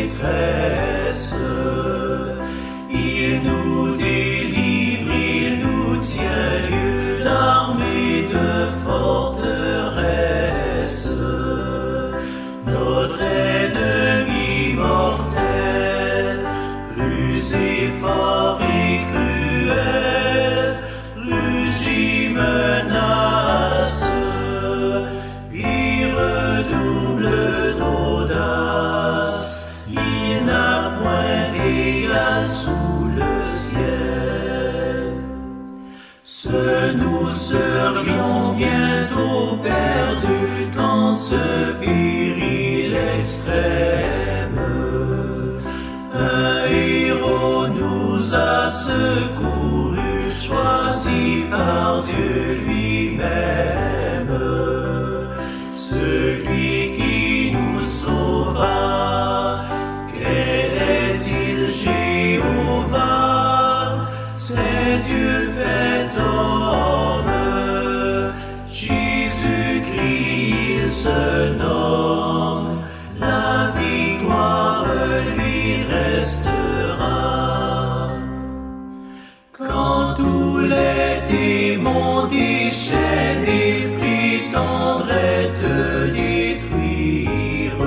détresse. Il nous délivre, il nous tient lieu d'armée de forteresse. Notre ennemi mortel, rusé, fort et cruel, rugit, menace, il redouble d'audace, il n'a point d'égal sous le ciel. Nous serions bientôt perdus dans ce péril extrême. Un héros nous a secourus, choisi par Dieu lui-même. Celui qui nous sauva, quel est-il, Jéhovah? C'est Dieu fait homme, Jésus-Christ il se nomme, la victoire lui restera. Quand tous les démons déchaînés prétendraient te détruire,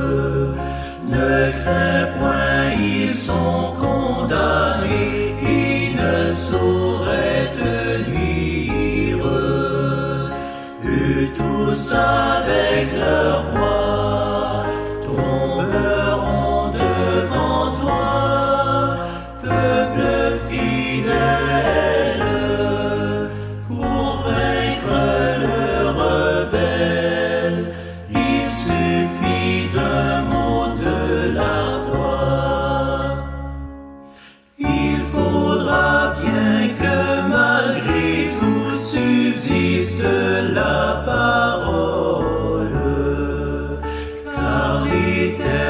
ne crains point, ils sont condamnés et ne sauraient te nuire. Eux tous avec leur roi tomberont devant toi, peuple fidèle, pour vaincre le rebelle. Il suffit d'un mot de la foi. Il faudra bien que malgré tout subsiste la parole, car l'Éternel